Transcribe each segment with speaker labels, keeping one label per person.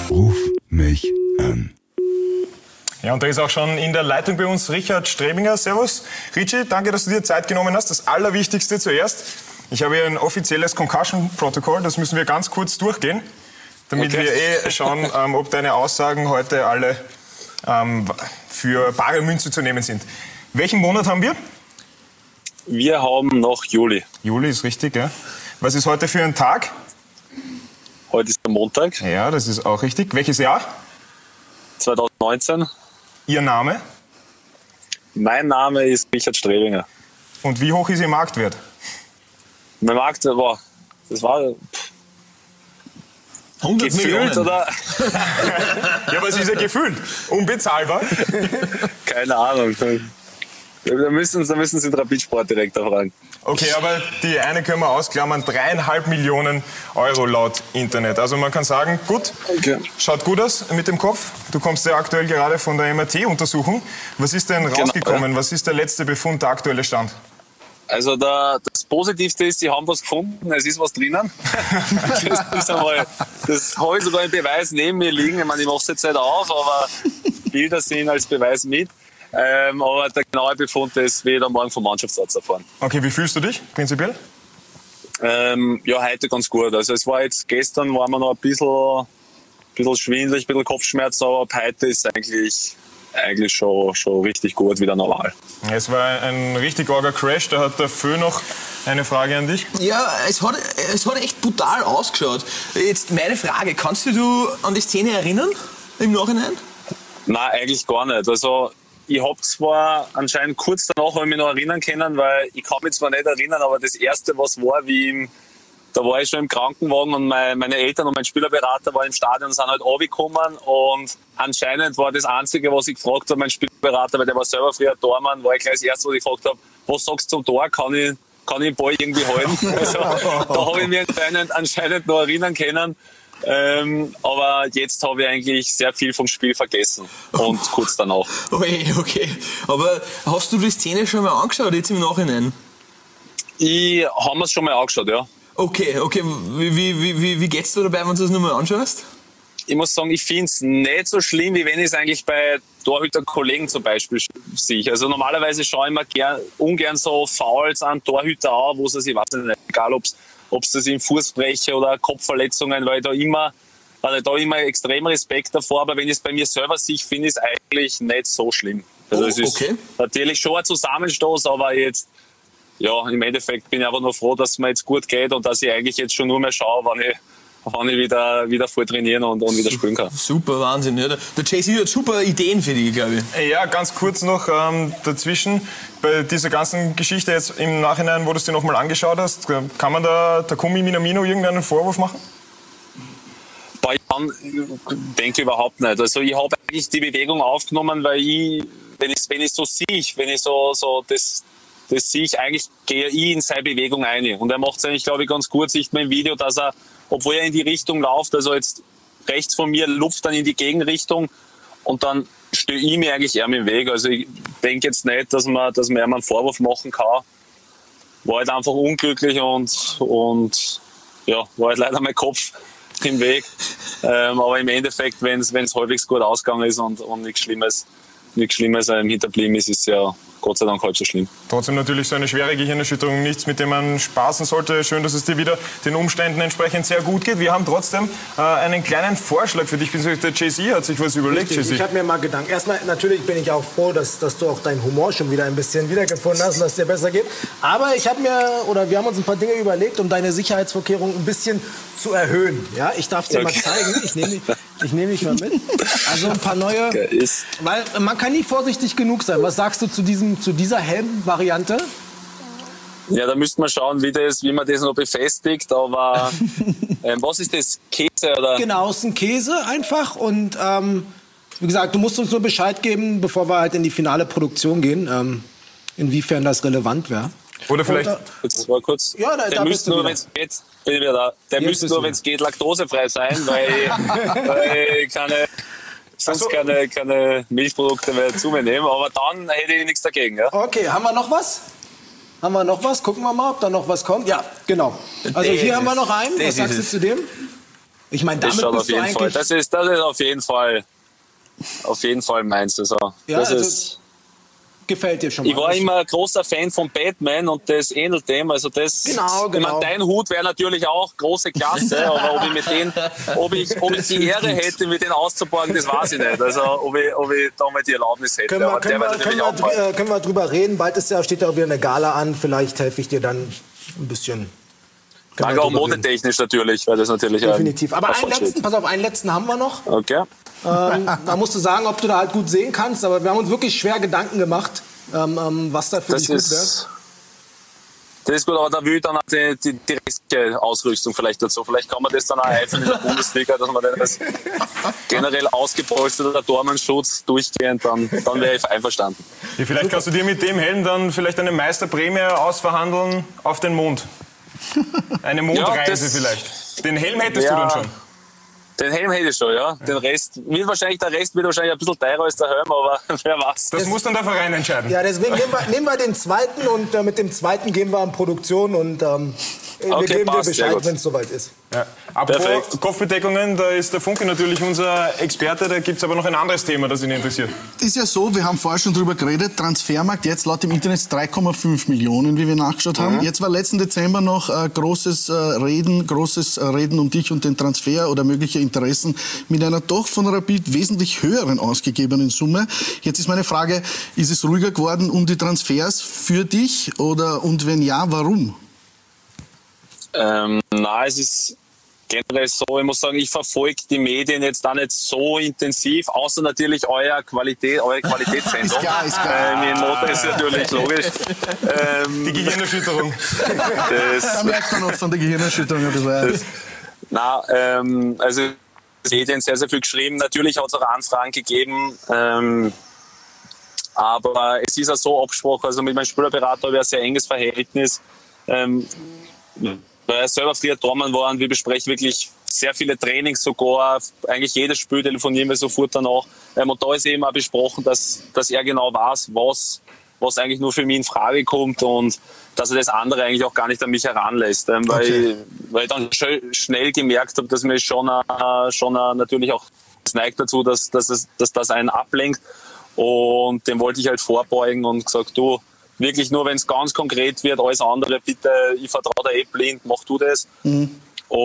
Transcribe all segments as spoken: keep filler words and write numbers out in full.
Speaker 1: Ruf mich an.
Speaker 2: Ja, und da ist auch schon in der Leitung bei uns Richard Strebinger. Servus. Richie, danke, dass du dir Zeit genommen hast. Das Allerwichtigste zuerst. Ich habe hier ein offizielles Concussion-Protokoll, das müssen wir ganz kurz durchgehen, damit okay. wir eh schauen, ähm, ob deine Aussagen heute alle ähm, für bare Münze zu nehmen sind. Welchen Monat haben wir?
Speaker 3: Wir haben noch Juli.
Speaker 2: Juli ist richtig, ja. Was ist heute für ein Tag?
Speaker 3: Heute ist der Montag.
Speaker 2: Ja, das ist auch richtig. Welches Jahr?
Speaker 3: zwanzig neunzehn.
Speaker 2: Ihr Name?
Speaker 3: Mein Name ist Richard Strebinger.
Speaker 2: Und wie hoch ist Ihr Marktwert?
Speaker 3: Mein Marktwert war, das war
Speaker 2: hundert
Speaker 3: gefühlt,
Speaker 2: Millionen.
Speaker 3: Oder?
Speaker 2: Ja, was ist ja gefühlt? Unbezahlbar?
Speaker 3: Keine Ahnung. Da müssen, da müssen Sie den Rapid-Sportdirektor fragen.
Speaker 2: Okay, aber die eine können wir ausklammern. Dreieinhalb Millionen Euro laut Internet. Also man kann sagen, gut, okay. Schaut gut aus mit dem Kopf. Du kommst ja aktuell gerade von der M R T-Untersuchung. Was ist denn rausgekommen? Genau, ja. Was ist der letzte Befund, der aktuelle Stand?
Speaker 3: Also der, das Positivste ist, sie haben was gefunden, es ist was drinnen. Das ist einmal, das habe ich sogar im Beweis neben mir liegen. Ich meine, ich mache es jetzt nicht auf, aber Bilder sind als Beweis mit. Ähm, aber der genaue Befund ist weder morgen vom Mannschaftsarzt erfahren.
Speaker 2: Okay, wie fühlst du dich prinzipiell?
Speaker 3: Ähm, ja, heute ganz gut. Also es war jetzt, gestern war mir noch ein bisschen, bisschen schwindelig, ein bisschen Kopfschmerz, aber ab heute ist es eigentlich, eigentlich schon, schon richtig gut, wieder normal.
Speaker 2: Es war ein richtig arger Crash, da hat der Fö noch eine Frage an dich.
Speaker 4: Ja, es hat, es hat echt brutal ausgeschaut. Jetzt meine Frage, kannst du dich an die Szene erinnern im Nachhinein?
Speaker 3: Nein, eigentlich gar nicht. Also ich habe zwar anscheinend kurz danach habe ich mich noch erinnern können, weil ich kann mich zwar nicht erinnern, aber das Erste, was war, wie im, da war ich schon im Krankenwagen und mein, meine Eltern und mein Spielerberater waren im Stadion und sind halt runtergekommen und anscheinend war das Einzige, was ich gefragt habe, mein Spielerberater, weil der war selber früher Tormann, war ich gleich das Erste, was ich gefragt habe, was sagst du zum Tor, kann ich, kann ich den Ball irgendwie halten? Also, da habe ich mich anscheinend, anscheinend noch erinnern können. Ähm, aber jetzt habe ich eigentlich sehr viel vom Spiel vergessen und kurz danach.
Speaker 4: Okay, okay. Aber hast du die Szene schon mal angeschaut, jetzt im Nachhinein?
Speaker 3: Ich habe mir es schon mal angeschaut, ja.
Speaker 4: Okay, okay. Wie, wie, wie, wie geht's dir dabei, wenn du das nochmal anschaust?
Speaker 3: Ich muss sagen, ich finde es nicht so schlimm, wie wenn ich es eigentlich bei Torhüter-Kollegen zum Beispiel sehe. Also normalerweise schaue ich mir gern, ungern so Fouls an Torhüter an, wo es, ich weiß nicht, egal ob es ob es das im Fußbrecher oder Kopfverletzungen, weil ich da immer, weil ich da immer extrem Respekt davor, aber wenn ich es bei mir selber sehe, finde ich es eigentlich nicht so schlimm. Also
Speaker 4: oh,
Speaker 3: es ist
Speaker 4: okay.
Speaker 3: natürlich schon ein Zusammenstoß, aber jetzt, ja, im Endeffekt bin ich einfach nur froh, dass es mir jetzt gut geht und dass ich eigentlich jetzt schon nur mehr schaue, wann ich, wann ich wieder, wieder voll trainieren und, und wieder spielen kann.
Speaker 4: Super, Wahnsinn. Ja. Der Jay-Z hat super Ideen für dich, glaube ich.
Speaker 2: Ja, ganz kurz noch ähm, dazwischen. Bei dieser ganzen Geschichte jetzt im Nachhinein, wo du es dir nochmal angeschaut hast, kann man da Takumi Minamino irgendeinen Vorwurf machen?
Speaker 3: Ich denke überhaupt nicht. Also ich habe eigentlich die Bewegung aufgenommen, weil ich, wenn ich wenn ich so sehe, wenn ich so, so das, das sehe ich, eigentlich gehe ich in seine Bewegung ein. Und er macht es eigentlich, glaube ich, ganz gut, sieht man im Video, dass er, obwohl er in die Richtung läuft, also jetzt rechts von mir, lupft dann in die Gegenrichtung und dann stehe ich mir eigentlich eher im Weg. Also ich denke jetzt nicht, dass man, dass man ihm einen Vorwurf machen kann. War halt einfach unglücklich und, und ja, war halt leider mein Kopf im Weg. Ähm, aber im Endeffekt, wenn es halbwegs gut ausgegangen ist und, und nichts Schlimmes, nichts Schlimmes ähm, hinterblieben ist, ist es ja Gott sei Dank halb so schlimm.
Speaker 2: Trotzdem natürlich so eine schwere Gehirnerschütterung, nichts, mit dem man spaßen sollte. Schön, dass es dir wieder den Umständen entsprechend sehr gut geht. Wir haben trotzdem äh, einen kleinen Vorschlag für dich. Der Jay-Z hat sich was überlegt.
Speaker 5: Richtig, ich habe mir mal Gedanken. Erstmal, natürlich bin ich auch froh, dass, dass du auch deinen Humor schon wieder ein bisschen wiedergefunden hast und dass es dir besser geht. Aber ich habe mir, oder wir haben uns ein paar Dinge überlegt, um deine Sicherheitsvorkehrungen ein bisschen zu erhöhen. Ja, ich darf es dir okay. mal zeigen. Ich nehme ich nehm dich mal mit. Also ein paar neue, weil man kann nie vorsichtig genug sein. Was sagst du zu diesem zu dieser Helm-Variante?
Speaker 3: Ja, da müsste man schauen, wie, das, wie man das noch befestigt. Aber ähm, was ist das? Käse? Oder?
Speaker 5: Genau, es ist ein Käse einfach. Und ähm, wie gesagt, du musst uns nur Bescheid geben, bevor wir halt in die finale Produktion gehen, ähm, inwiefern das relevant wäre.
Speaker 2: Oder vielleicht...
Speaker 5: Oder,
Speaker 3: jetzt mal kurz.
Speaker 5: Ja, da,
Speaker 3: der
Speaker 5: da
Speaker 3: müsste nur, wenn es geht, bin ich wieder da. Der
Speaker 5: Jetzt
Speaker 3: müsste nur, wenn es geht, laktosefrei sein, weil, weil ich keine... sonst so. keine, keine Milchprodukte mehr zu mir nehmen, aber dann hätte ich nichts dagegen. Ja?
Speaker 5: Okay, haben wir noch was? Haben wir noch was? Gucken wir mal, ob da noch was kommt. Ja, genau. Also hier haben wir noch einen. Was sagst du zu dem? Ich meine,
Speaker 3: Das
Speaker 5: damit
Speaker 3: schaut
Speaker 5: bist
Speaker 3: auf
Speaker 5: du
Speaker 3: jeden
Speaker 5: eigentlich...
Speaker 3: Fall. Das ist, das ist auf jeden Fall, auf jeden Fall meins. Also,
Speaker 5: Ja,
Speaker 3: das
Speaker 5: also-
Speaker 3: ist,
Speaker 5: Gefällt dir schon mal.
Speaker 3: ich war immer ein großer Fan von Batman und das ähnelt dem. Also das,
Speaker 5: Genau, genau.
Speaker 3: Ich meine, dein Hut wäre natürlich auch große Klasse, aber ob ich mit den, ob ich, ob ich die Ehre hätte, mit denen auszuborgen, das weiß ich nicht. Also ob ich, ob ich da mal die Erlaubnis hätte.
Speaker 5: Können wir,
Speaker 3: aber
Speaker 5: können,
Speaker 3: der
Speaker 5: wir,
Speaker 3: wäre
Speaker 5: können,
Speaker 3: natürlich
Speaker 5: wir,
Speaker 3: auch mal.
Speaker 5: drü- äh, können wir drüber reden? Bald ist ja, steht ja auch wieder eine Gala an. Vielleicht helfe ich dir dann ein bisschen. Können wir
Speaker 3: Auch
Speaker 5: drüber reden.
Speaker 3: modetechnisch natürlich, weil das natürlich ein-
Speaker 5: Definitiv. Aber
Speaker 3: ein
Speaker 5: einen
Speaker 3: Fortschritt.
Speaker 5: letzten, pass auf, einen letzten haben wir noch.
Speaker 3: Okay.
Speaker 5: Ähm, da musst du sagen, ob du da halt gut sehen kannst. Aber wir haben uns wirklich schwer Gedanken gemacht, ähm, ähm, was da für
Speaker 3: Das
Speaker 5: dich gut wäre.
Speaker 3: ist, das ist gut, aber da will ich dann auch die, die, die restliche Ausrüstung vielleicht dazu. Vielleicht kann man das dann auch helfen in der Bundesliga, dass man dann das generell ausgepolsterter Dormenschutz durchgehend, dann, dann wäre ich einverstanden.
Speaker 2: Ja, vielleicht kannst du dir mit dem Helm dann vielleicht eine Meisterprämie ausverhandeln auf den Mond. Eine Mondreise
Speaker 3: Ja, das-
Speaker 2: vielleicht. Den Helm hättest
Speaker 3: Ja.
Speaker 2: du dann schon.
Speaker 3: Den Helm hätte ich schon, ja. Den Rest, wird wahrscheinlich, der Rest wird wahrscheinlich ein bisschen teurer als der Helm, aber wer weiß.
Speaker 2: Das muss dann der Verein entscheiden.
Speaker 5: Ja, deswegen nehmen wir, nehmen wir den zweiten und äh, mit dem zweiten gehen wir an Produktion und ähm, wir
Speaker 3: Okay,
Speaker 5: geben dir
Speaker 3: passt, sehr
Speaker 5: Bescheid,
Speaker 3: gut.
Speaker 5: wenn es soweit ist.
Speaker 2: Ja. Apropos
Speaker 3: Perfekt.
Speaker 2: Kopfbedeckungen, da ist der Funke natürlich unser Experte. Da gibt es aber noch ein anderes Thema, das ihn interessiert.
Speaker 6: Ist ja so, wir haben vorher schon drüber geredet, Transfermarkt jetzt laut dem Internet drei Komma fünf Millionen, wie wir nachgeschaut haben. Jetzt war letzten Dezember noch äh, großes äh, Reden, großes äh, Reden um dich und den Transfer oder mögliche Interessen mit einer doch von Rapid wesentlich höheren ausgegebenen Summe. Jetzt ist meine Frage, ist es ruhiger geworden um die Transfers für dich oder und wenn ja, warum?
Speaker 3: Ähm, na, es ist generell so, ich muss sagen, ich verfolge die Medien jetzt auch nicht so intensiv, außer natürlich euer Qualität, eure Qualitätssendung.
Speaker 6: Ist klar, ist klar.
Speaker 3: Ähm, in Motor ist natürlich logisch. Ähm,
Speaker 2: Die Gehirnerschütterung.
Speaker 3: das,
Speaker 6: Da merkt man auch von der Gehirnerschütterung ein bisschen. Ja.
Speaker 3: Na, ähm, also Medien sehr, sehr viel geschrieben. Natürlich hat es auch Anfragen gegeben. Ähm, aber es ist ja so abgesprochen, also mit meinem Spielerberater habe ich ein sehr enges Verhältnis. Ähm, weil er selber früher Tormann war und wir besprechen wirklich sehr viele Trainings sogar. Eigentlich jedes Spiel telefonieren wir sofort danach. Ähm, und da ist eben auch besprochen, dass, dass er genau weiß, was, was eigentlich nur für mich in Frage kommt und dass er das andere eigentlich auch gar nicht an mich heranlässt. Ähm, weil,
Speaker 6: Okay.
Speaker 3: weil ich dann sch- schnell gemerkt habe, dass mir schon, äh, schon äh, natürlich auch es neigt dazu, dass, dass, es, dass das einen ablenkt. Und dem wollte ich halt vorbeugen und gesagt, du, wirklich nur, wenn es ganz konkret wird, alles andere, bitte, ich vertraue dir eh blind, mach du das.
Speaker 6: Mhm.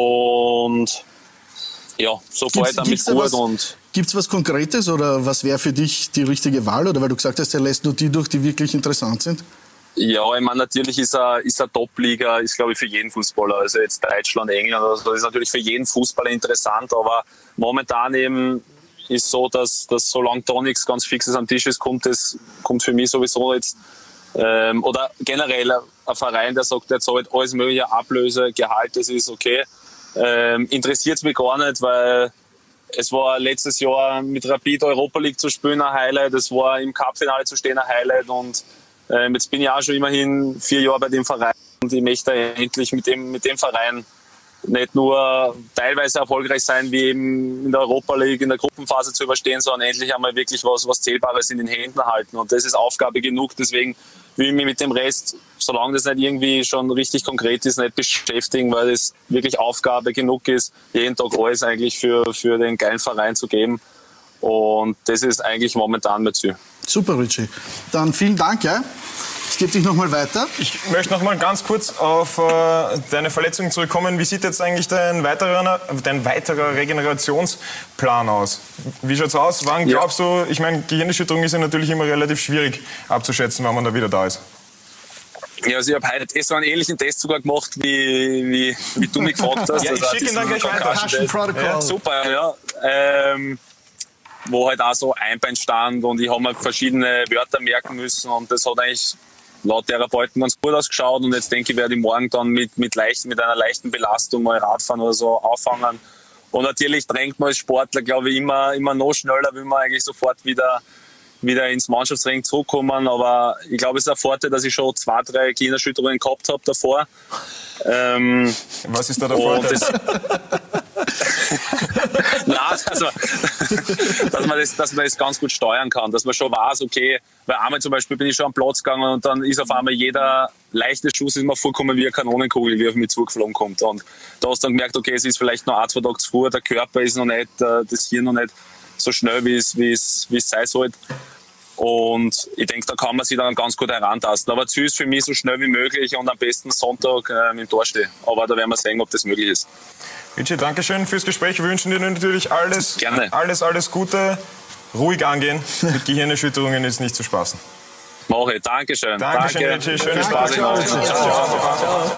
Speaker 3: Und ja, so fahre ich damit
Speaker 6: Gibt's da
Speaker 3: gut.
Speaker 6: was-
Speaker 3: Und
Speaker 6: Gibt's was Konkretes oder was wäre für dich die richtige Wahl? Oder weil du gesagt hast, er lässt nur die durch, die wirklich interessant sind?
Speaker 3: ja, ich meine, natürlich ist er, ist er Top-Liga, ist glaube ich für jeden Fußballer, also jetzt Deutschland, England oder so, ist natürlich für jeden Fußballer interessant, aber momentan eben ist so, dass, dass solange da nichts ganz Fixes am Tisch ist, kommt es, kommt für mich sowieso jetzt, ähm, oder generell ein Verein, der sagt, der zahlt alles mögliche Ablöse, Gehalt, das ist okay, ähm, interessiert es mich gar nicht, weil es war letztes Jahr mit Rapid Europa League zu spielen ein Highlight, es war im Cup-Finale zu stehen ein Highlight und ähm, jetzt bin ich auch schon immerhin vier Jahre bei dem Verein und ich möchte endlich mit dem, mit dem Verein nicht nur teilweise erfolgreich sein, wie eben in der Europa League in der Gruppenphase zu überstehen, sondern endlich einmal wirklich was, was Zählbares in den Händen halten. Und das ist Aufgabe genug. Deswegen will ich mich mit dem Rest, solange das nicht irgendwie schon richtig konkret ist, nicht beschäftigen, weil es wirklich Aufgabe genug ist, jeden Tag alles eigentlich für, für den geilen Verein zu geben. Und das ist eigentlich momentan mein Ziel.
Speaker 6: Super, Richie. Dann vielen Dank, ja. Ich gebe dich nochmal weiter.
Speaker 2: Ich möchte noch mal ganz kurz auf äh, deine Verletzung zurückkommen. Wie sieht jetzt eigentlich dein weiterer, dein weiterer Regenerationsplan aus? Wie schaut's aus? Wann
Speaker 3: Ja.
Speaker 2: glaubst du, ich meine, Gehirnerschütterung ist ja natürlich immer relativ schwierig abzuschätzen, wann man da wieder da ist.
Speaker 3: Ja, also ich habe heute so einen ähnlichen Test sogar gemacht, wie, wie, wie du mich gefragt hast.
Speaker 2: Ja, ich
Speaker 3: Also
Speaker 2: schicke ihn dann
Speaker 3: diesen
Speaker 2: gleich weiter.
Speaker 3: Concussion-Test.
Speaker 6: Protocol.
Speaker 3: Ja, super, ja. Ähm, wo halt auch so Einbein stand und ich habe mir verschiedene Wörter merken müssen und das hat eigentlich laut Therapeuten ganz gut ausgeschaut und jetzt denke ich, werde ich morgen dann mit, mit, leicht, mit einer leichten Belastung mal Radfahren oder so auffangen. Und natürlich drängt man als Sportler, glaube ich, immer, immer noch schneller, will man eigentlich sofort wieder, wieder ins Mannschaftsring zurückkommen. Aber ich glaube, es ist ein Vorteil, dass ich schon zwei, drei Gehirnerschütterungen gehabt habe davor. Ähm,
Speaker 2: Was ist da der
Speaker 3: und
Speaker 2: Vorteil?
Speaker 3: das, na, dass man, dass, man das, dass man das ganz gut steuern kann, dass man schon weiß, okay, weil einmal zum Beispiel bin ich schon am Platz gegangen und dann ist auf einmal jeder leichte Schuss ist mir vorgekommen wie eine Kanonenkugel, wie auf mich zugeflogen kommt. Und da hast du dann gemerkt, okay, es ist vielleicht noch ein, zwei Tage zu früh, der Körper ist noch nicht, das Hirn noch nicht so schnell, wie es, wie es, wie es sein sollte. Und ich denke, da kann man sich dann ganz gut herantasten. Aber Ziel ist für mich so schnell wie möglich und am besten Sonntag äh, im Tor stehen. Aber da werden wir sehen, ob das möglich ist.
Speaker 2: Richie, danke schön fürs Gespräch. Wir wünschen dir natürlich alles,
Speaker 3: Gerne.
Speaker 2: alles, alles Gute. Ruhig angehen. Mit Gehirnerschütterungen ist nicht zu spaßen.
Speaker 3: Mache ich. Dankeschön.
Speaker 2: Dankeschön,
Speaker 3: Danke.
Speaker 2: Richie. Schönen
Speaker 3: Spaß.
Speaker 2: Spaß. Ciao. Ciao. Ciao.